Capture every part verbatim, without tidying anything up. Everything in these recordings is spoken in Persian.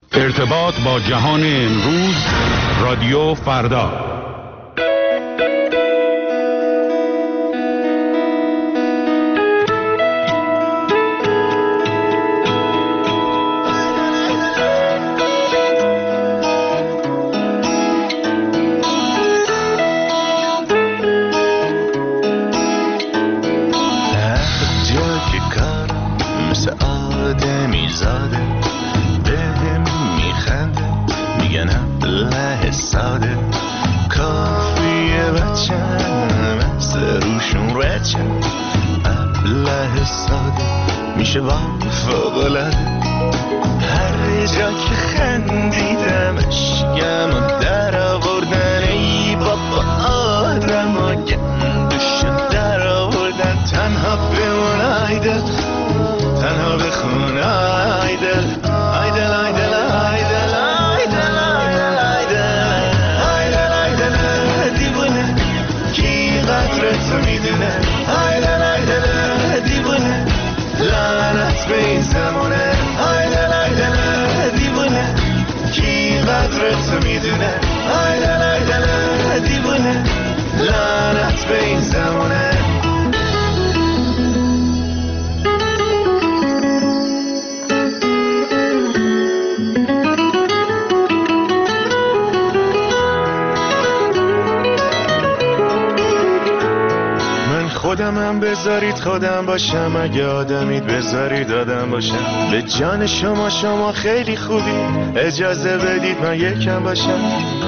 ارتباط با جهان امروز، رادیو فردا. میشه با فوق‌العاده هر جا که خندیدمش گم و در آوردن ای بابا آدم و گندش در آوردن تنها بمون آیدل تنها بخون آیدل آیدل آیدل آیدل آیدل آیدل آیدل آیدل دیوونه کی قدرت میدونه آیدل آیدل دیوونه لعنت به این زمونه آیدل آیدل دیوونه کی قدرت میدونه آیدل آیدل دیوونه لعنت به این زمونه. خودمم بذارید خودم باشم، اگه آدمید بذارید آدم باشم. به جان شما شما خیلی خوبی، اجازه بدید من یکم باشم،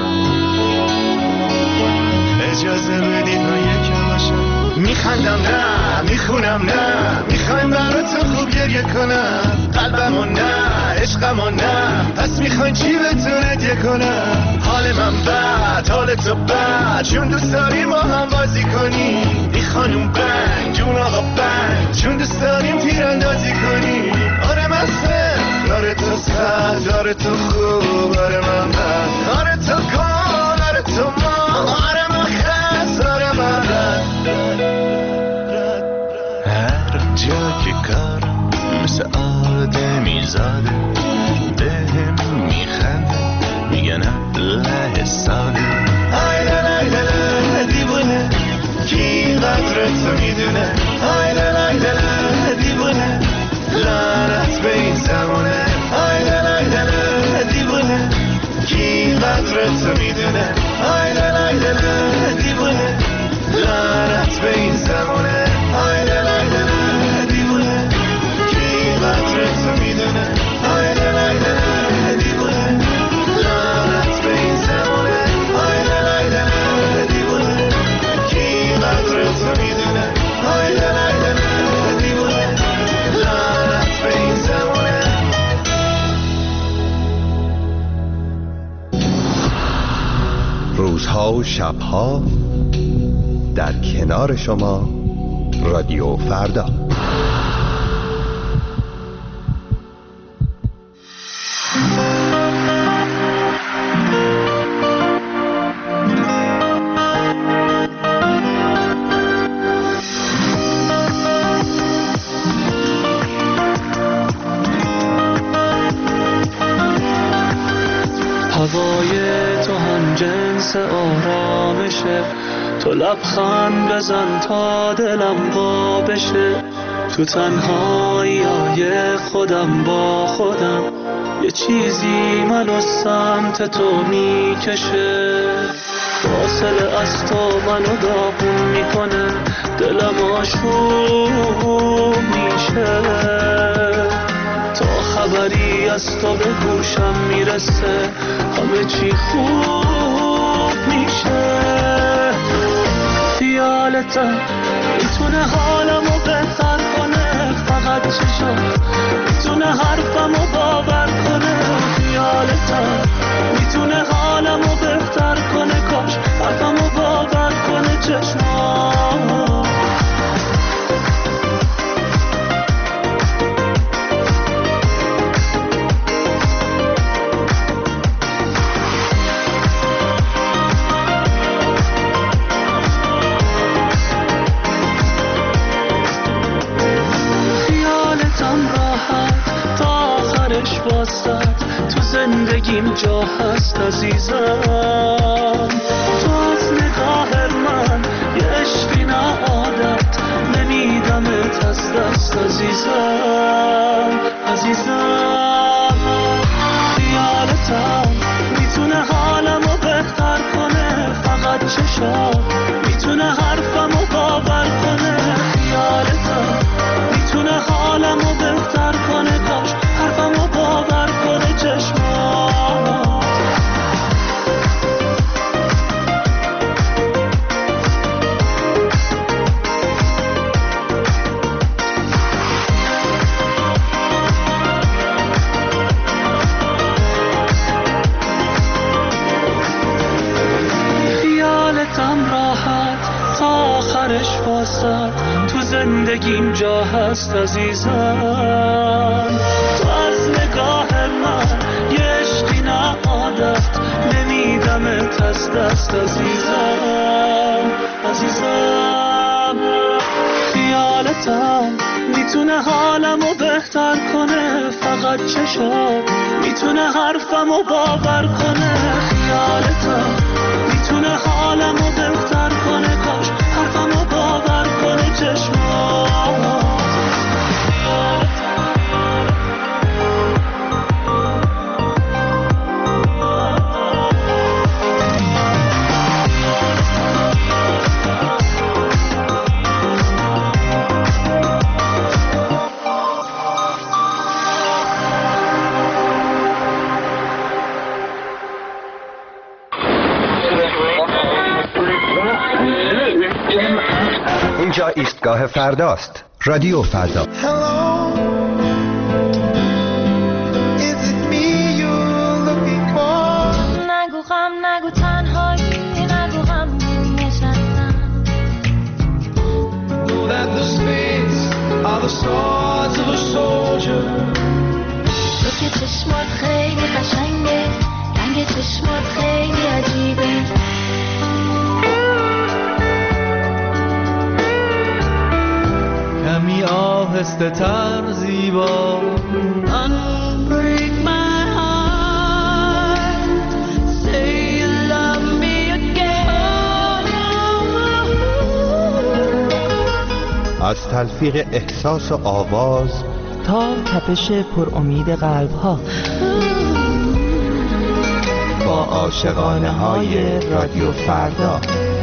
اجازه بدید من یکم باشم. میخندم نه میخونم نه، میخوایم براتون خوب گریه کنم، قلبمو نه عشقمو نه، پس میخواین چی بهتون هدیه کنم؟ حال من بد حال تو بد، چون دوست داریم با هم بازی کنیم. بی خانوم بنگ جون آقا بنگ، چون دوست داریم تیراندازی کنیم. آره من سر آره تو سر آره تو خوب آره من بد آره تو کن آره تو ما آره من خست آره من رد. هر جا که کارم مثل آدمی زاده، بهم میخنده میگن ابله ساده. آیدل آیدل دیوونه کی قدرت میدونه، آیدل آیدل دیوونه لعنت به این زمونه. آیدل آیدل دیوونه کی قدرت میدونه، آیدل آیدل دیوونه لعنت به این زمونه. آیدل آیدل دیوونه کی قدرت میدونه، آیدل آیدل دیوونه لعنت به این زمونه. آیدل آیدل دیوونه کی قدرت میدونه، آیدل آیدل دیوونه لعنت به این زمونه. روزها و شبها در کنار شما، رادیو فردا. هوای تو هم جنس آرامشه، تو لبخند بزن تا دلم وا بشه. تو تنهایی های خودم با خودم، یه چیزی منو سمت تو میکشه. فاصله از تو منو داغون میکنه، دلم آشوب میشه. تا خبری از تو به گوشم میرسه، همه چی خوب میشه. خیالتم میتونه حالمو بهتر کنه، فقط چشم میتونه حرفمو باور کنه. خیالتم میتونه حالمو بهتر کنه، کاش حرفمو باور کنه چشمام. خیالتم راحت تا آخرش با راحت تو زندگیم جا هست عزیزم. تو از نگاه من یه عشقی نه عادت نمیدمت از دست عزیزم عزیزم. خیالتم میتونه حالمو بهتر کنه، فقط چشام میتونه حرفمو باور کنه. خیالتم میتونه حالمو بهتر کنه، کاش حرفمو باور کنه چشمات. تو زندگیم جا هست عزیزم. تو از نگاه من یه عشقی نه عادت نمیدمت از دست عزیزم عزیزم. خیالتم میتونه حالمو بهتر کنه، فقط چشام میتونه حرفمو باور کنه. خیالتم میتونه حالمو بهتر کنه، کاش حرفمو باور کنه چشمات. اینجا ایستگاه فرداست. رادیو فردا. نگو غم نگو تنهایی، نگو غم نشستم. تو که چشمات خیلی قشنگه، رنگ چشمات خیلی عجیبه. کمی آهسته تر زیبا. Unbreak my heart, say you love me again. از تلفیق احساس و آواز تا تپش پر امید قلب ها، با عاشقانه های رادیو فردا.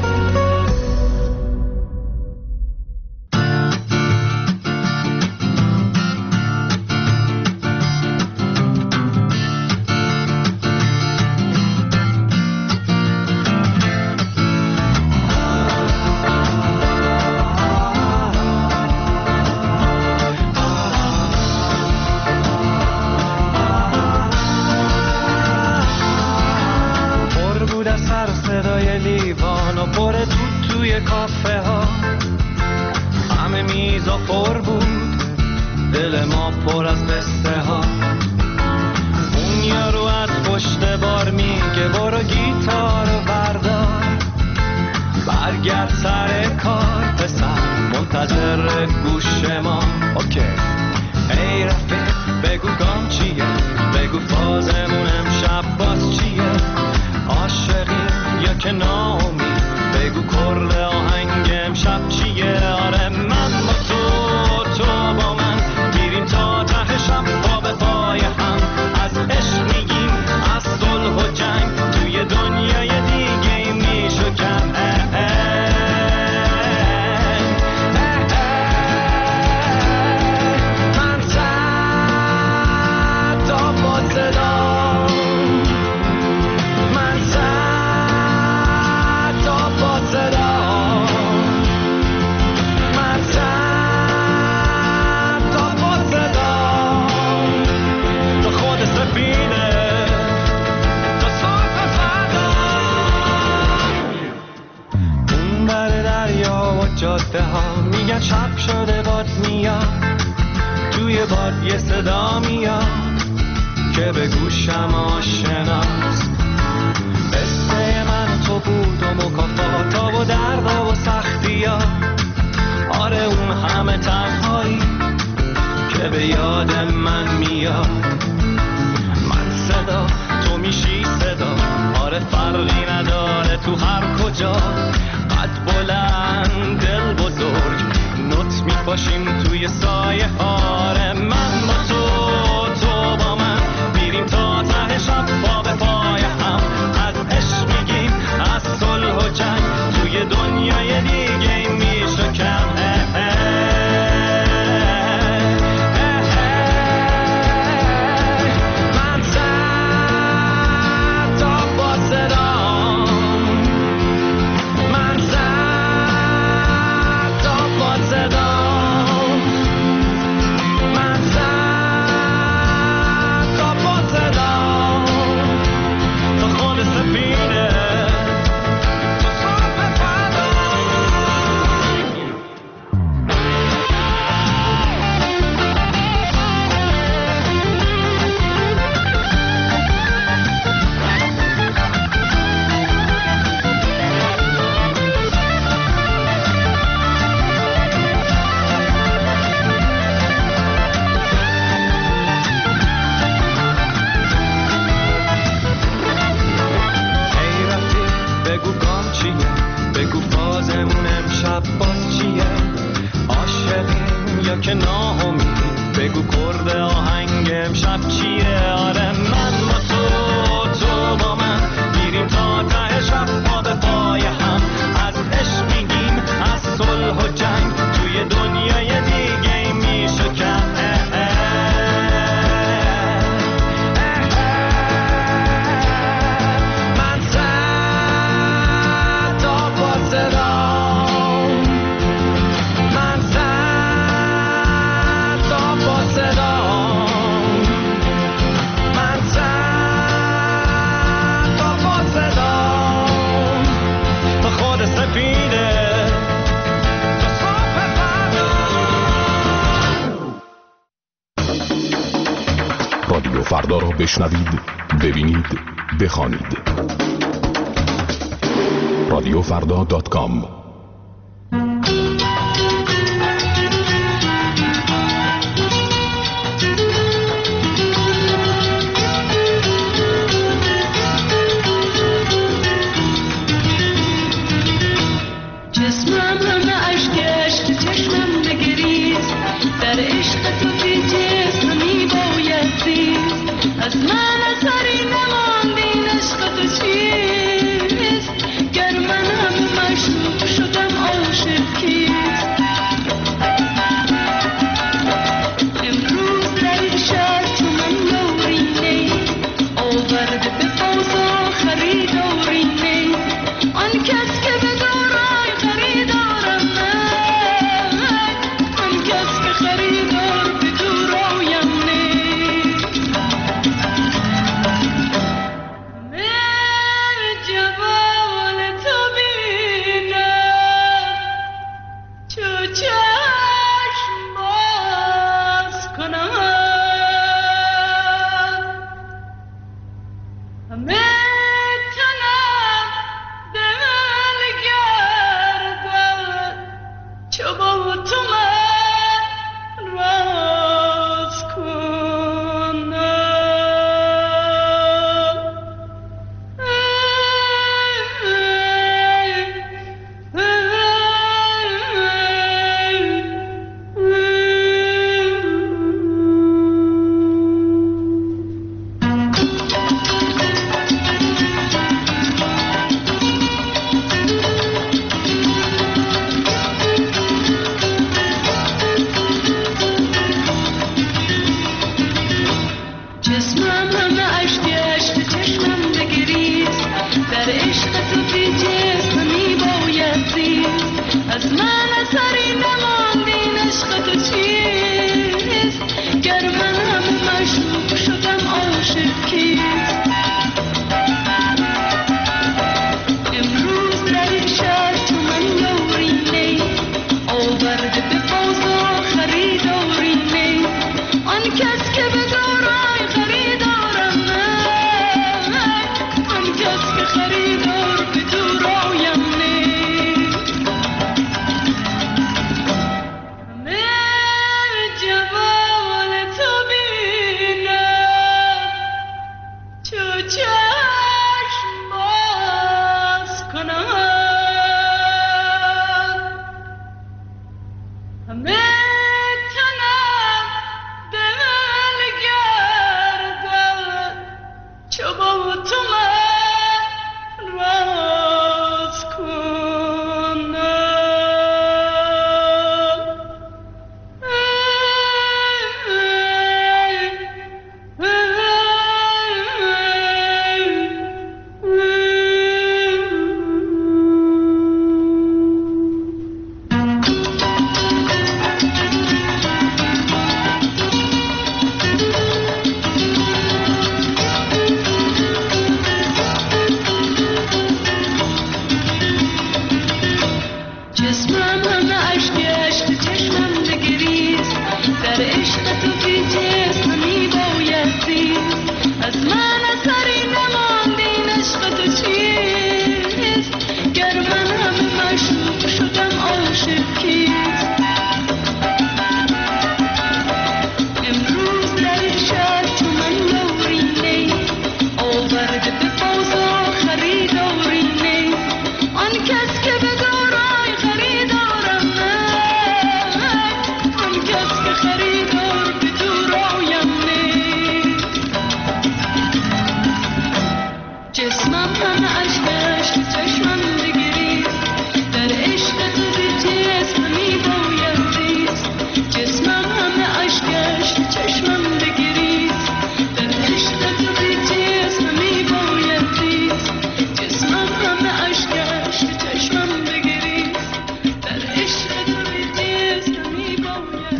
جاده ها میگن شب شده باد میاد، توی باد یه صدا میاد که به گوشم آشناست. قصه من تو بود و مکافاتا و دردا و سختی ها، آره اون همه تنهایی که به یاد من میاد. جا، قد بلند دل بزرگ، نوت میپاشیم توی سایه هاره. من با تو، تو با من، میریم تا ته شب پا به پای هم، از عشق میگیم، از صلح و جنگ، توی دنیای دیگه میشه کم. فردا را بشنوید، ببینید، بخوانید. رادیو فردا دات کام. چشم باز کنم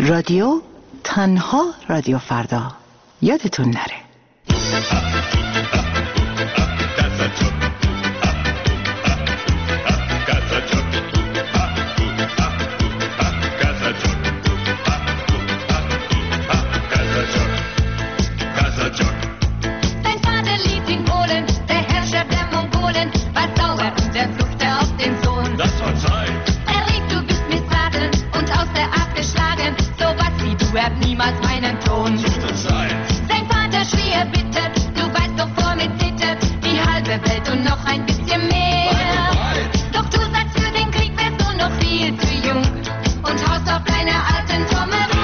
رادیو تنها رادیو فردا یادتون نره. Niemals meinen Ton. Sein Vater schrie er bitte, du weißt doch vor mir zittert die halbe Welt und noch ein bisschen mehr. Doch du sagst, für den Krieg wärst du noch viel zu jung und haust auf deine alten Trommel rum.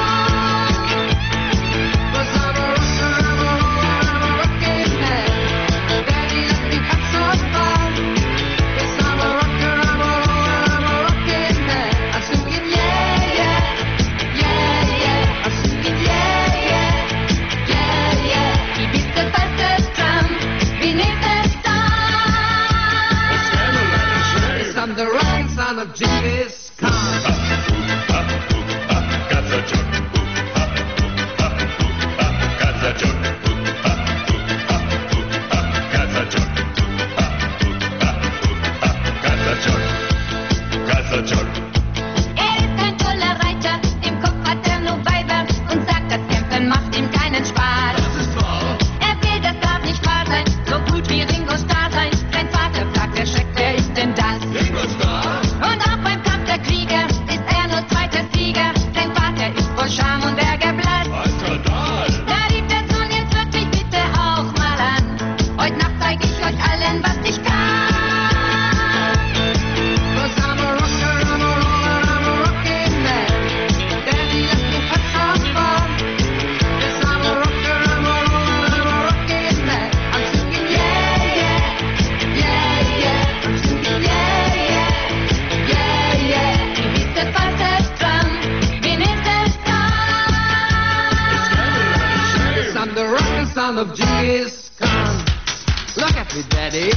Of Genghis Khan. Er ist ein toller Reiter, im Kopf hat er nur Weiber und sagt, das Kämpfen macht ihm keinen Spaß. Das ist wahr. Er will, das darf nicht wahr sein, so gut wie Ringo Starr sein. Sein Vater fragt, er schreckt, wer ist denn das? Ringo Starr. Und auch beim Kampf der Krieger ist er nur zweiter Sieger. Sein Vater ist voll Scham und Ärger blass. Da rief der Sohn, jetzt hört mich bitte auch mal an. Heute Nacht zeig ich euch allen, was ich kann. Cause I'm a rocker, I'm a roller, I'm a rockin' man. Daddy let me have some fun. Yes, I'm a rocker, I'm a roller, I'm a rockin' man. I'm singing yeah, yeah, yeah, yeah. I'm singing yeah, yeah, yeah, yeah. Wie hieß der Vater Stram? Wen ist der Star? Yes, I'm the rockin' son of Genghis Khan. Look at me, Daddy.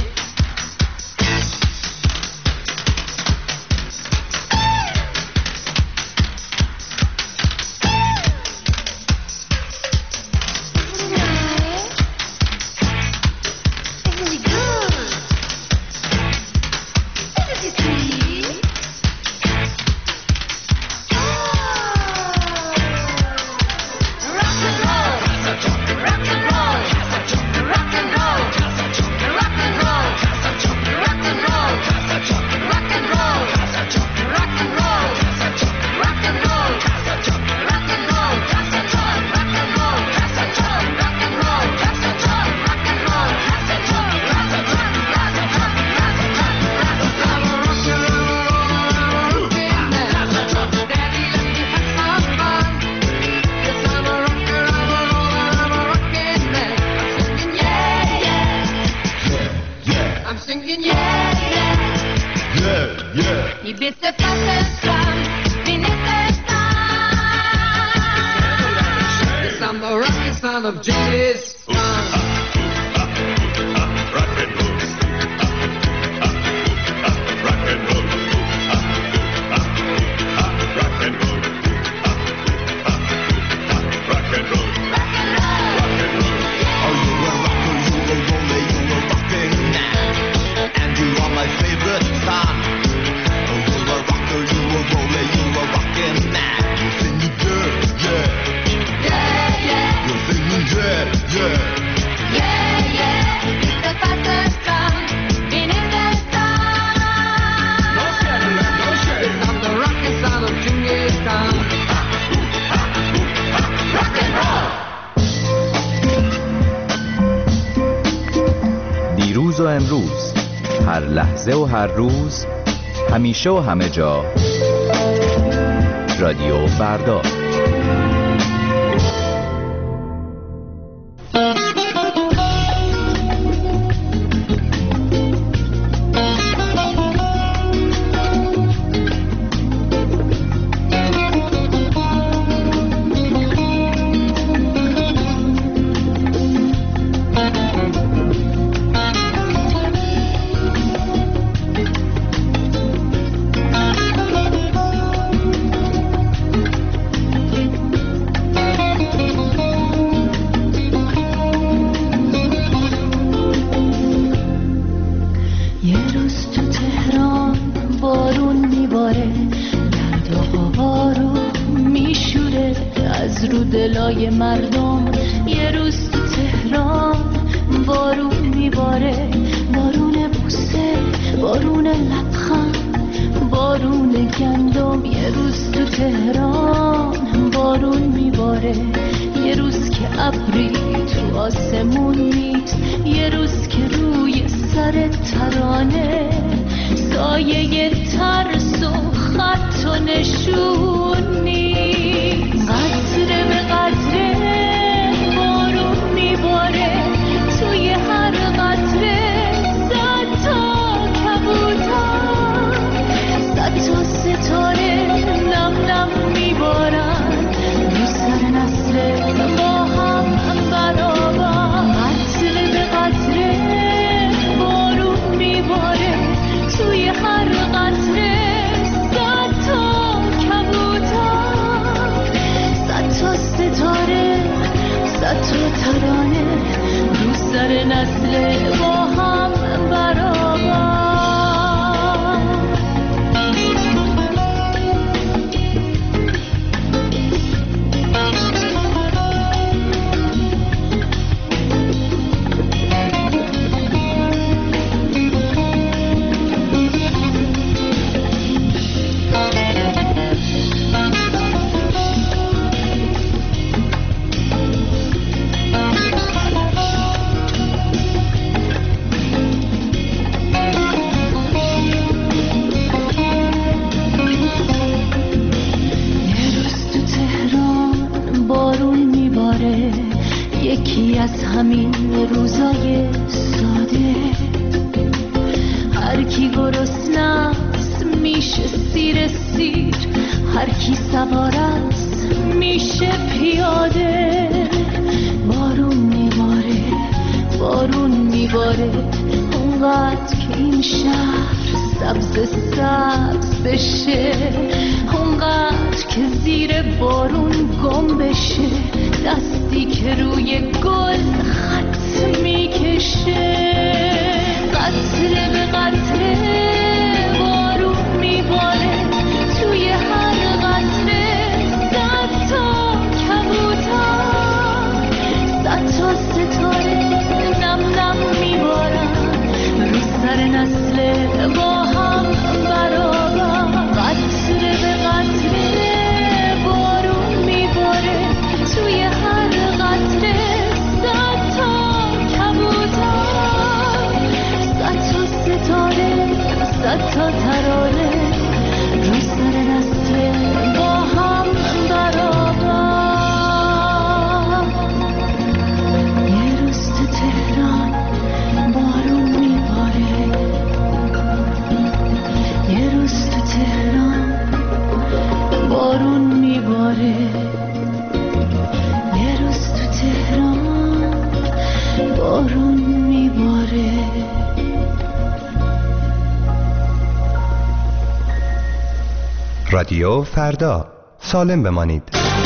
Wie bist du fast dran? Wen ist der Star? Yes, I'm the rockin' son of Genghis Khan. دیروز و امروز، هر لحظه و هر روز، همیشه و همه جا، رادیو فردا. صدای مردم. یه روز تو تهران بارون میباره، بارون بوسه، بارون لبخند، بارون گندم. یه روز تو تهران بارون میباره، یه روز که ابری تو آسمون نیست، یه روز که روی سر ترانه سایه ترس و خط و نشون نیست. قطره به قطره بارون میباره، توی هر قطره صد تا کبوتر، صد تا ستاره نم نم میبارن رو سر نسل با هم برابر. قطره به قطره بارون میباره، توی هر قطره صد تا کبوتر، صد تا ستاره، صد تا ترانه رو سر نسل با هم برابر. یکی از همین روزای ساده، هر کی گرسنه است میشه سیر سیر، هر کی سوار است میشه پیاده. بارون میباره، بارون میباره، اونقدر که این شهر سبز سبز بشه، اونقدر که زیر بارون گم بشه، دستی که روی گل خط میکشه. قطره به قطره بارون میباره، توی هر قطره صد تا کبوتر، صد تا ستاره نم نم میبارن رو سر نسل با هم برابر. قطره به قطره بارون میباره، توی هر قطره صد تا کبوتر، صد تا ستاره، صد تا ترانه رو سر نسل با هم برابر. یه روز تو تهران بارون میباره، یه روز تو تهران بارون میباره، یه روز تو تهران بارون میباره. رادیو فردا، سالم بمانید.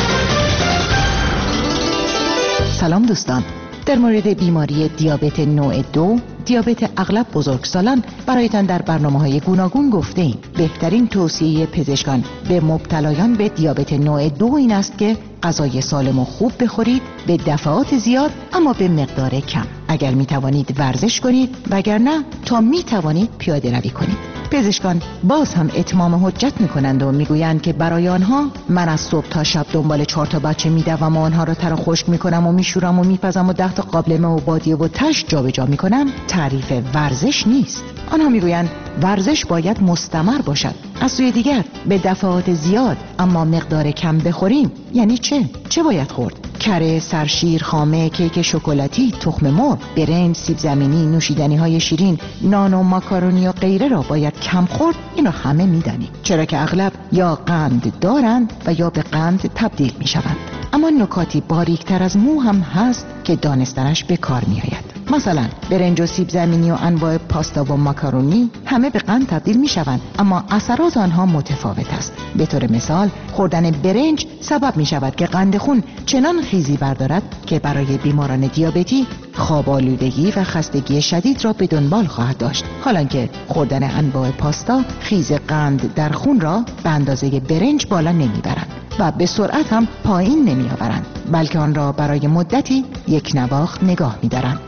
سلام دوستان، در مورد بیماری دیابت نوع دو، دیابت اغلب بزرگسالان برایتان در برنامه‌های گوناگون گفته ایم. بهترین توصیه پزشکان به مبتلایان به دیابت نوع دو این است که غذای سالم و خوب بخورید، به دفعات زیاد اما به مقدار کم. اگر می توانید ورزش کنید، وگرنه تا می توانید پیاده روی کنید. پزشکان باز هم اتمام حجت میکنند و میگویند که برای آنها من از صبح تا شب دنبال چهار تا بچه میدوم و آنها را تر و خشک میکنم و میشورم و میپزم و ده تا قابلمه و بادیه و تش جابجا میکنم تعریف ورزش نیست. آنها میگویند ورزش باید مستمر باشد. از سوی دیگر به دفعات زیاد اما مقدار کم بخوریم یعنی چه؟ چه باید خورد؟ کره، سرشیر، خامه، کیک شکلاتی، تخم مرغ، برنج، سیب زمینی، نوشیدنی های شیرین، نان و ماکارونی و غیره را باید کم خورد. اینو همه میدانیم، چرا که اغلب یا قند دارند و یا به قند تبدیل میشوند. اما نکاتی باریکتر از مو هم هست که دانستنش به کار می آید. مثلا برنج و سیب زمینی و انواع پاستا و ماکارونی همه به قند تبدیل می شوند، اما اثرات آنها متفاوت است. به طور مثال خوردن برنج سبب می شود که قند خون چنان خیزی بردارد که برای بیماران دیابتی خواب آلودگی و خستگی شدید را به دنبال خواهد داشت، حالا که خوردن انواع پاستا خیز قند در خون را به اندازه برنج بالا نمی برند. و به سرعت هم پایین نمی آورند، بلکه آن را برای مدتی یک نواخت نگاه می دارند.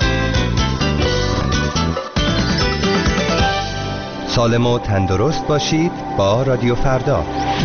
سالم و تندرست باشید با رادیو فردا.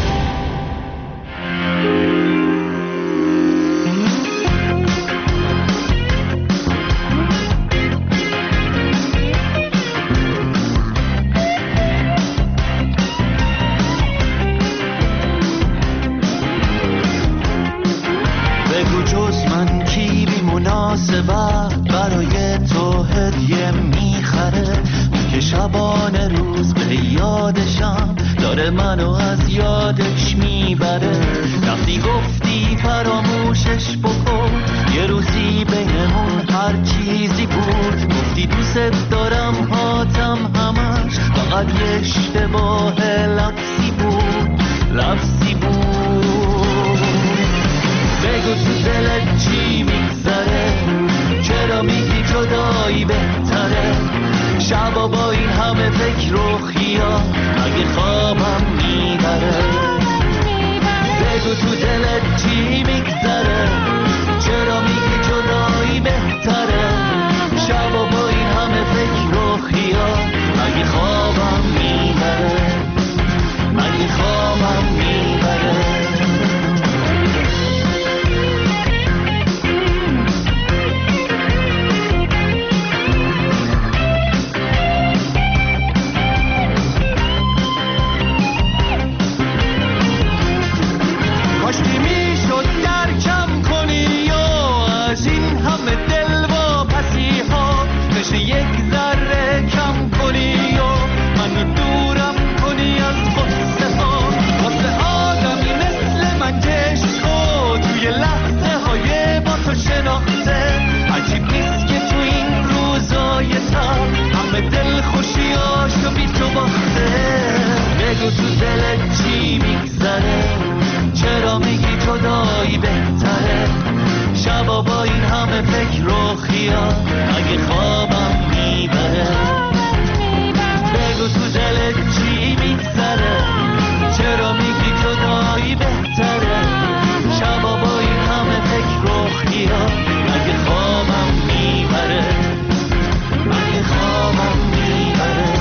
بگو جز من کی بی مناسبت برای تو هدیه میخره، که شبانه روز به یادشم داره منو از یادش میبره. وقتی گفتی فراموشش بکن، یه روزی بینمون هر چیزی بود. گفتی دوست دارم هاتم همش فقط یه اشتباه لفظی بود، لفظی بود. بگو تو دلت چی میگذره، چرا میگی جدایی بهتره؟ شبا با این همه فکر و خیال مگه خوابم میبره؟ بگو تو دلت چی میگذره، چرا میگی جدایی بهتره؟ شبا با این همه فکر و خیال مگه خوابم میبره؟ مگه خوابم میبره؟ بگو تو دلت چی میگذره، چرا میگی جدایی بهتره؟ شبا با این همه فکر و خیال مگه خوابم میبره؟ بگو تو دلت چی میگذره، چرا میگی جدایی بهتره؟ شبا با این همه فکر و خیال مگه خوابم میبره؟ مگه خوابم میبره؟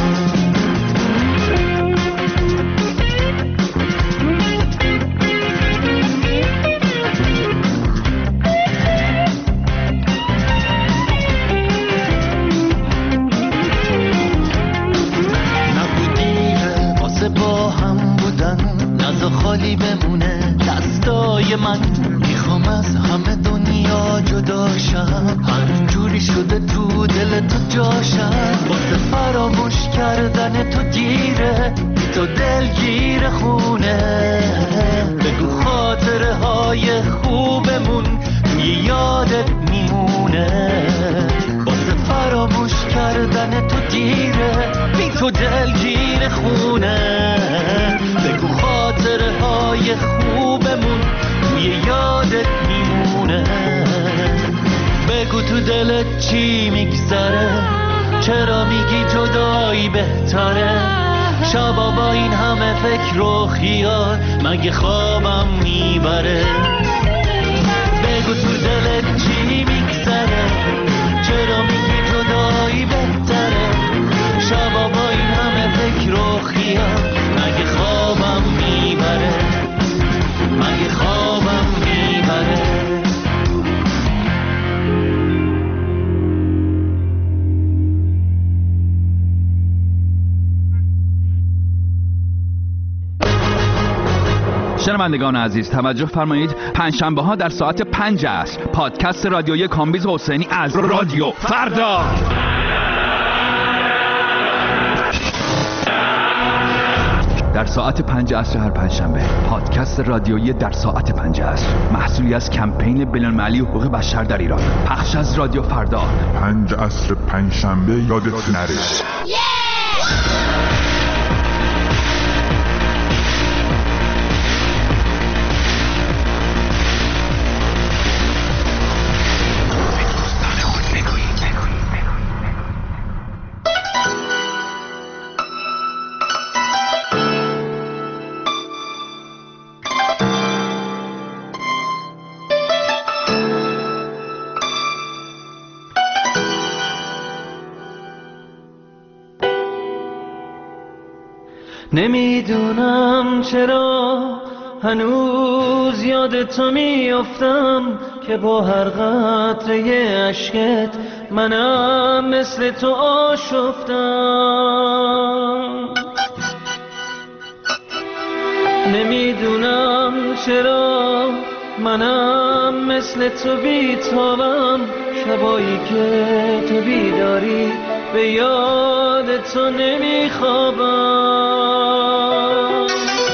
خالی بمونه دستای من، میخوام از همه دنیا جدا شم، هر جوری شده تو دل تو جاشم. واسه فراموش کردن تو گیره، تو دلگیر خونه. بگو خاطره های خوبمون توی یادت میمونه. واسه فراموش کردن تو دیره، بی تو دلگیر خونه. بگو خاطره های خوبمون توی یادت میمونه. بگو تو دلت چی میگذره، چرا میگی جدایی بهتره؟ شبا با این همه فکر و خیال مگه خوابم میبره؟ بگو تو دلت چی میگذره، چرا میگی جدایی بهتره؟ شبا با این همه فکر و خیال مگه خوابم میبره؟ مگه خوابم میبره؟ شنوندگان عزیز توجه فرمایید، پنجشنبه ها در ساعت پنج عصر پادکست رادیویی کامبیز حسینی از رادیو فردا. در ساعت پنج عصر هر پنجشنبه پادکست رادیویی در ساعت پنج عصر، محصولی از کمپین بین‌المللی حقوق بشر در ایران، پخش از رادیو فردا. پنج عصر پنجشنبه یادت نره. نمیدونم چرا هنوز یاد تو میافتم که با هر قطره اشکت منم مثل تو آشفتم. نمیدونم چرا منم مثل تو بیتابم، شبایی که تو بیداری به یاد تو نمیخوابم.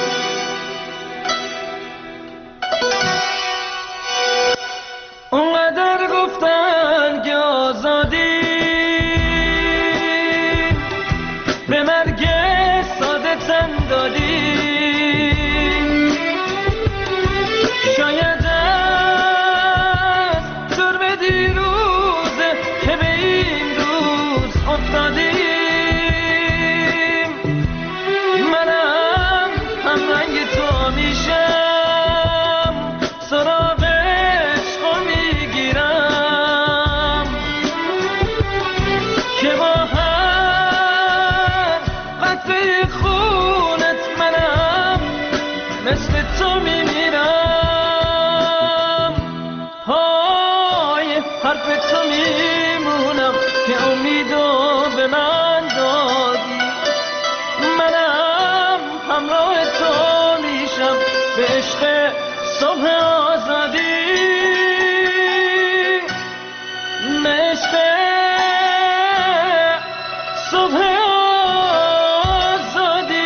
اونقدر گفتن که آزادی به مرگ ساده تن دادی، شاید از ظلم دیروزه که به این روز افتادیم. منم هم رنگ تو میشم، سراغ عشقو میگیرم که با هر قطره خونت منم مثل تو میمیرم. های حرف تو میمونم که امیدو به من دادی، منم همراه تو میشم به عشق صبح آزادی، به عشق صبح آزادی.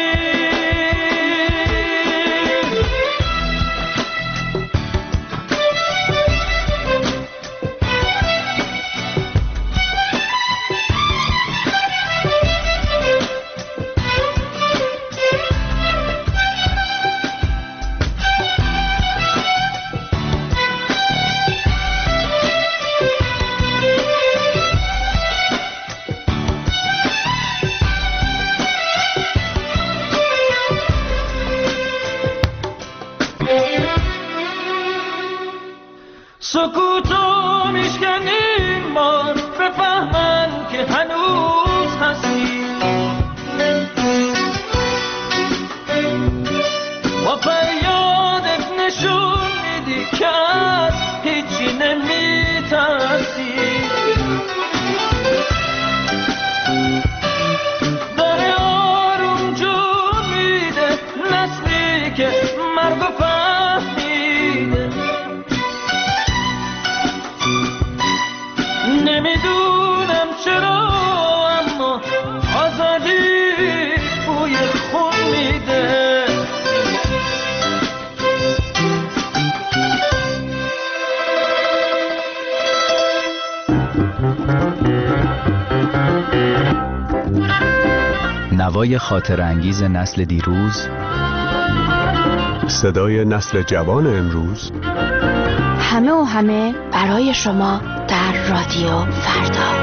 سکوتو میشکنیم ما بفهمن که هنوز هستی، با فریادت نشون میدی که از هیچی نمیترسی. داره آروم جون میده نسلی که مرگو فهمیده. نمیدونم چرا اما آزادی بوی خون میده. نوای خاطر انگیز نسل دیروز، صدای نسل جوان امروز، همه و همه برای شما در رادیو فردا.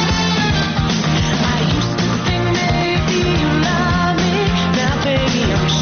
I'm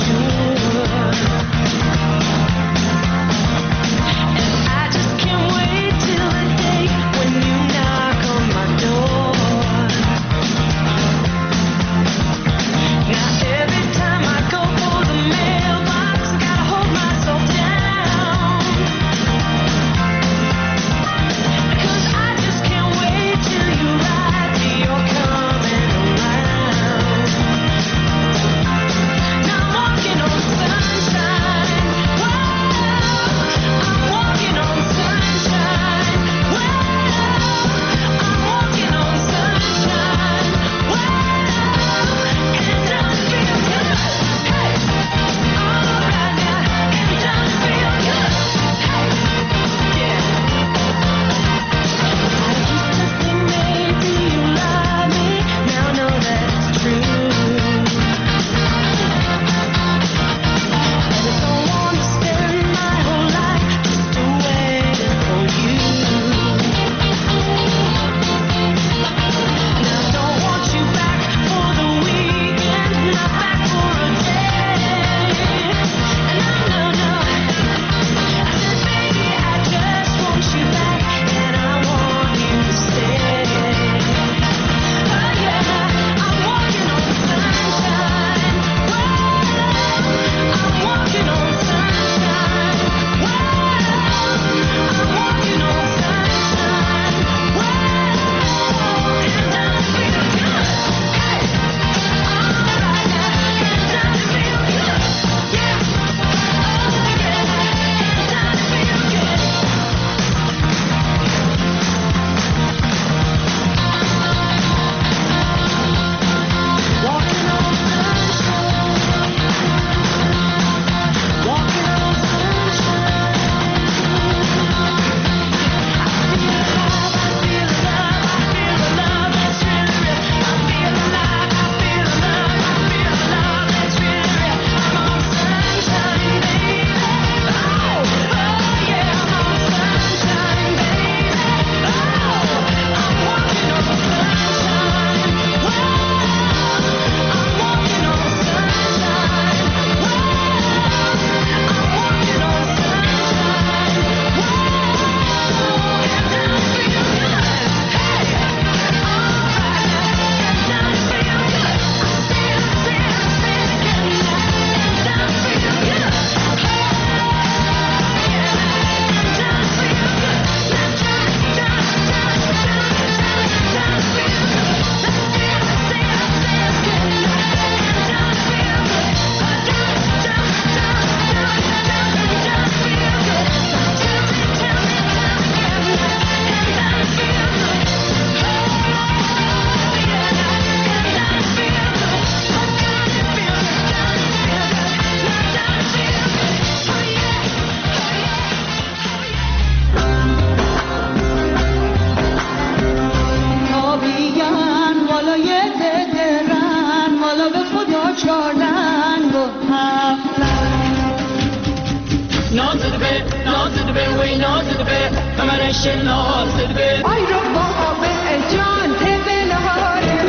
و حفلت نازده به نازده به وی نازده به همانش نازده به ای رو بابا جان تبل هاره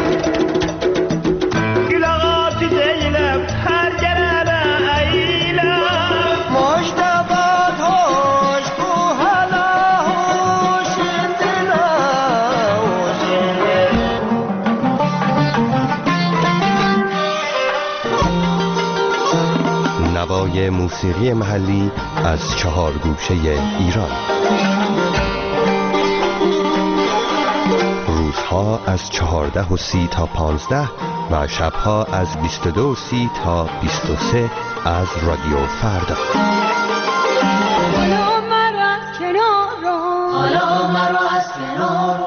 گلاغاتی دیلم هر گربه ایلم مشتبات هوش کو حالا هوش دلا نوای موسیقی محلی از چهار گوشه ایران. روزها از چهارده و سی تا پانزده و شبها از بیست و دو و سی تا بیست و سه از رادیو فردا. حالا مرا از کنار حالا مرا از کنار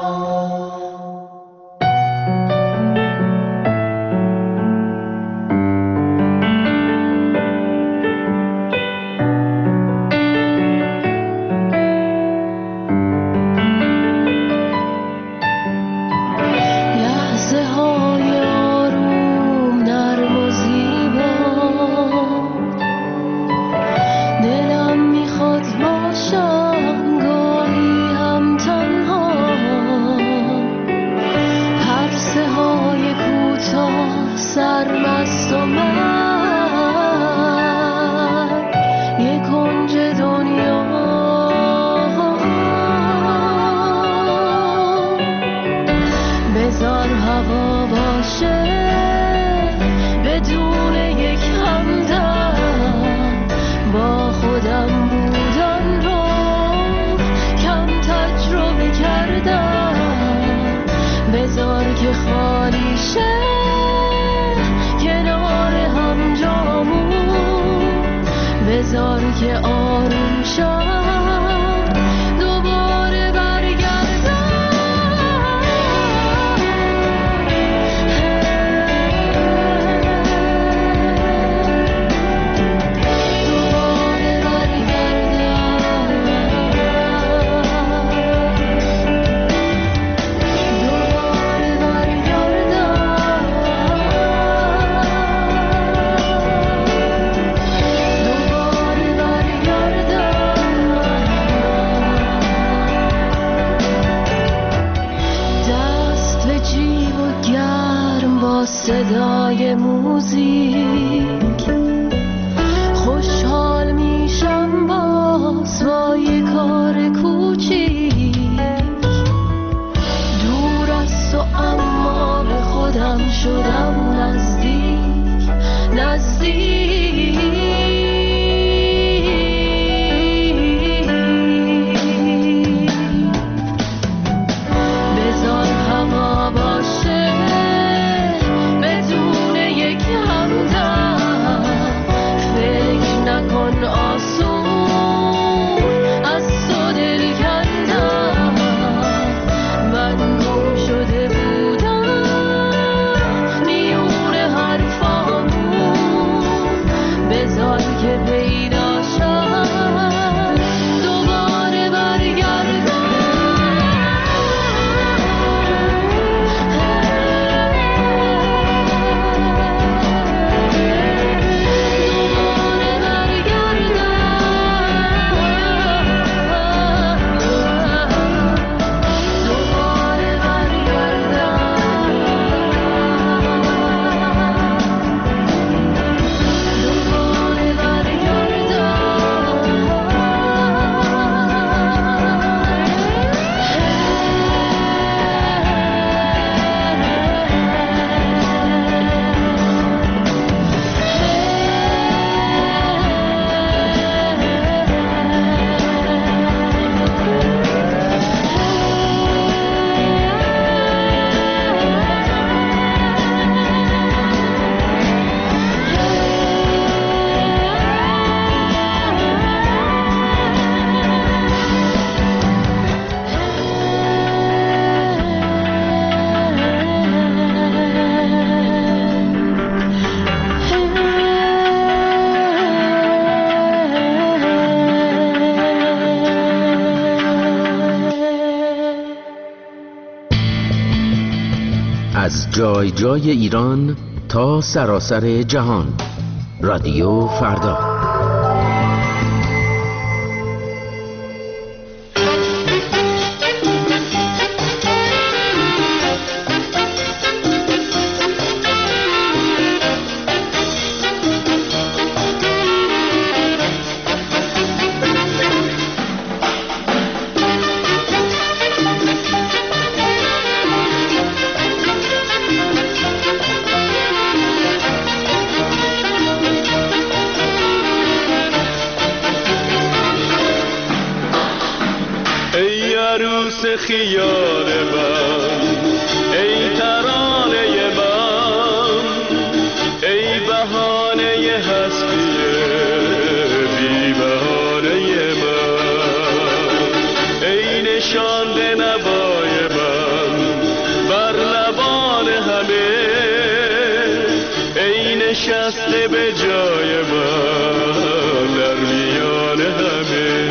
که آروم شد دوباره برگردم دوباره برگردم دوباره برگردم صدای موزیک خوشحال میشم باز با یه کار کوچیک دور از تو اما به خودم شدم نزدیک نزدیک بذار هوا باشه از جای جای ایران تا سراسر جهان رادیو فردا. خیال من ای ترانه من، ای بهانه هستی بی بهانه من، ای نشانده نوای من بر لبان همه، ای نشسته به جای من در میان همه.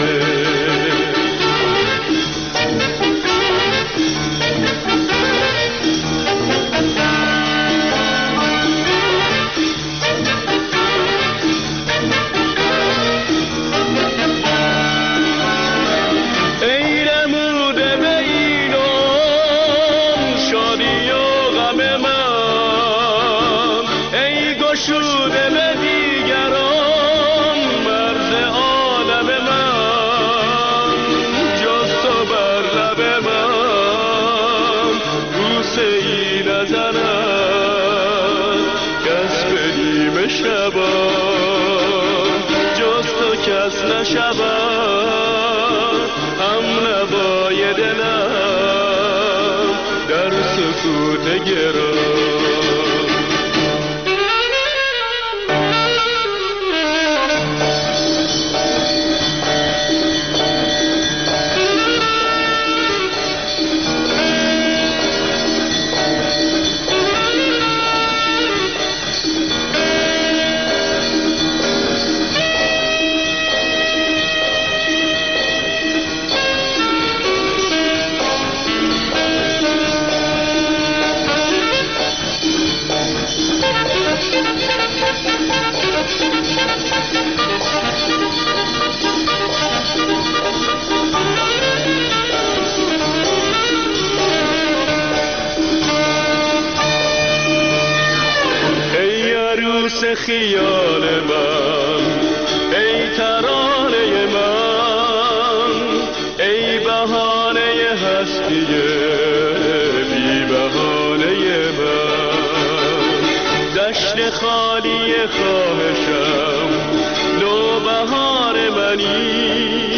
خیال من ای ترانه من، ای بهانه هستی بی بهانه من، دشت خالی خواهشم نوبهار منی،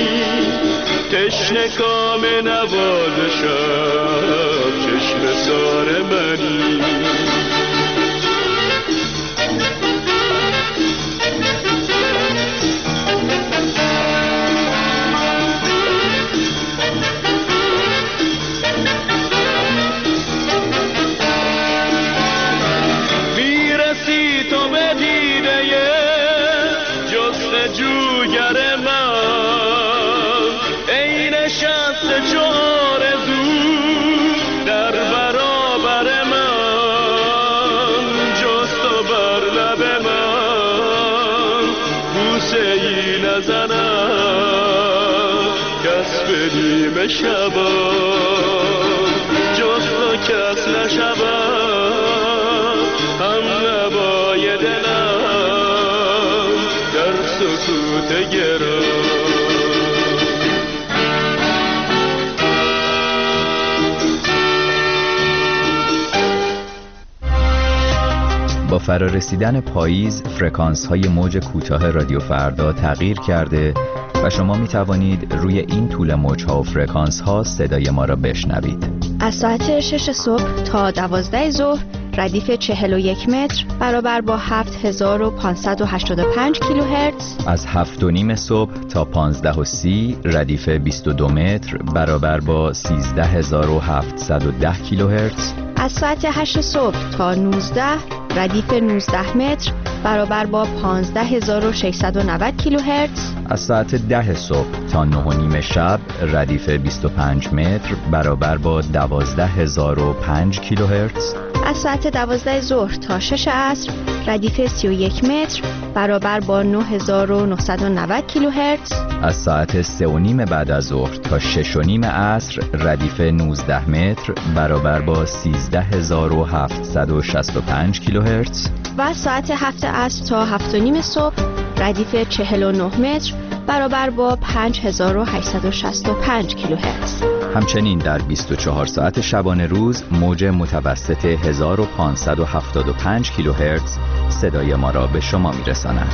تشنه کام نوازشم چشم سار منی. شبا جز تو کس نشبا، هم نبای دلم در سکوت گرا. با فرارسیدن پاییز فرکانس های موج کوتاه رادیو فردا تغییر کرده و شما می توانید روی این طول موج ها و فرکانس ها صدای ما را بشنوید. از ساعت شش صبح تا دوازده ظهر ردیف چهل و یک متر برابر با هفت هزار و پانصد و هشتاد و پنج کیلوهرتز. از هفت و نیم صبح تا پانزده و سی ردیف بیست و دو متر برابر با سیزده هزار و هفتصد و ده کیلوهرتز. از ساعت هشت صبح تا نوزده ردیف نوزده متر برابر با پانزده هزار و ششصد و نود کیلوهرتز. از ساعت ده صبح تا نه و نیم شب ردیف بیست و پنج متر برابر با دوازده هزار و پنج کیلوهرتز. از ساعت دوازده ظهر تا شش عصر ردیف سی و یک متر برابر با نه هزار و نهصد و نود کیلوهرتز. از ساعت سه و نیم بعد از ظهر تا شش و نیم عصر ردیف نوزده متر برابر با سیزده هزار و هفتصد و شصت و پنج کیلوهرتز. و از ساعت هفت عصر تا هفت و نیم صبح ردیف چهل و نه متر برابر با پنج هزار و هشتصد و شصت و پنج کیلوهرتز. همچنین در بیست و چهار ساعت شبانه روز موج متوسط هزار و پانصد و هفتاد و پنج کیلوهرتز صدای ما را به شما می‌رساند.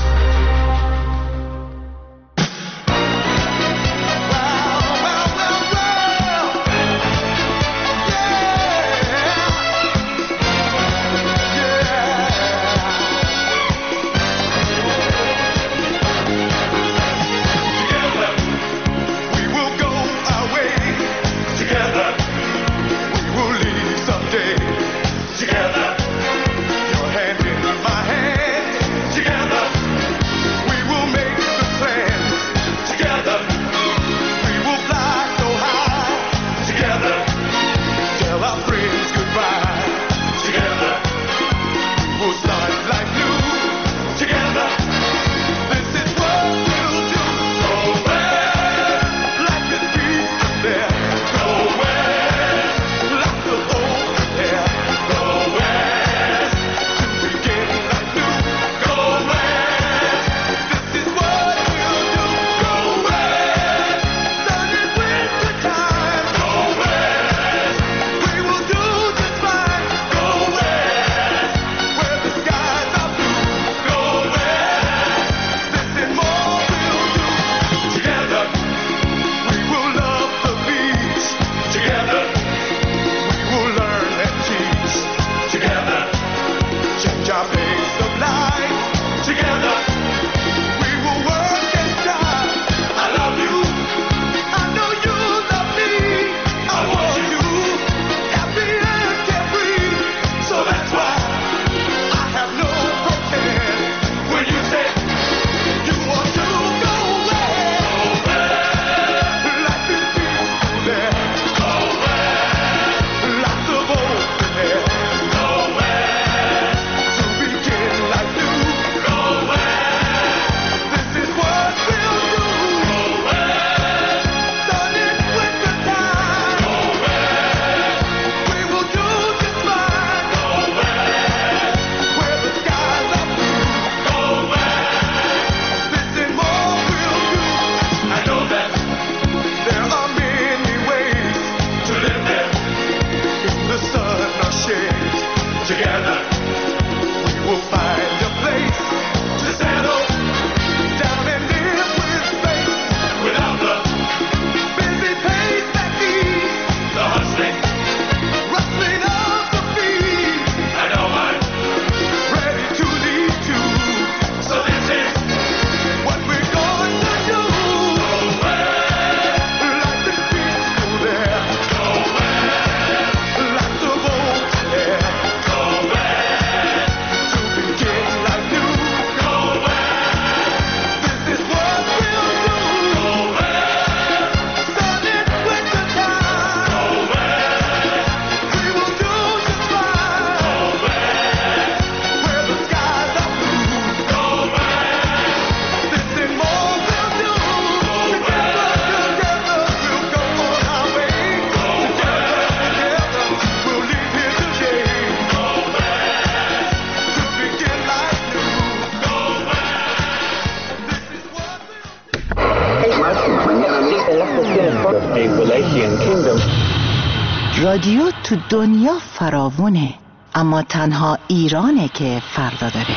رادیو تو دنیا فراوونه، اما تنها ایرانه که فردا داره.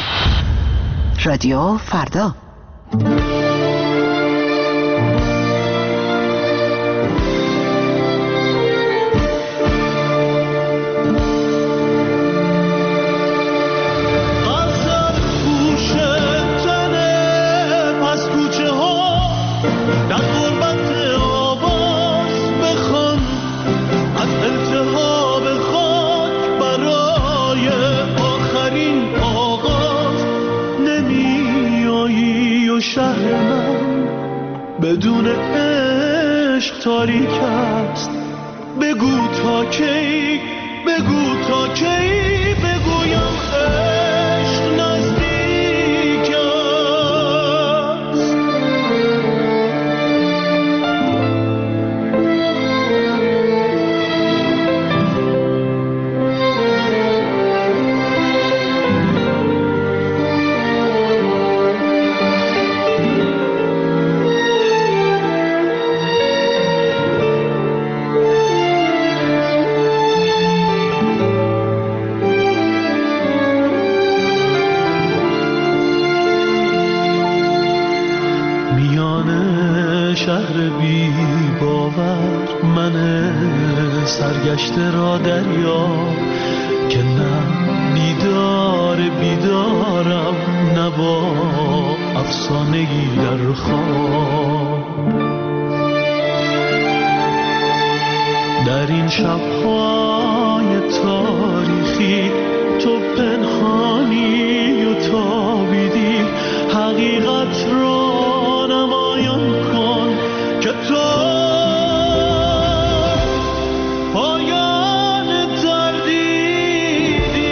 رادیو فردا. بدون عشق تاریک است، بگو تا کی، بگو تا کی، بگویم عشق نزد شهر بی باور، من سرگشته را دریا که نه بیدار بیدارم نه با افسانه‌ای در خواب. در این شب‌های تاریخی تو پنهانی و تابیدی، حقیقت را نمایان کن که تو پایان دردیدی.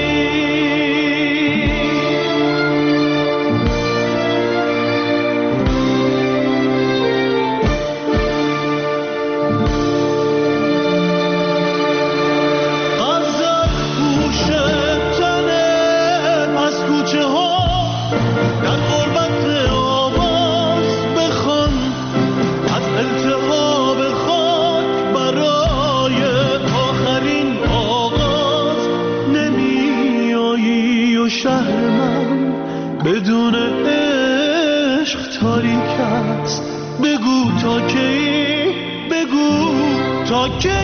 غزت پوش تنه از کوچه ها در غربت آواز بخوان، از التهاب خاک برای آخرین آغاز نمی آیی و شهر من بدون عشق تاریک است. بگو تا کی، بگو تا کی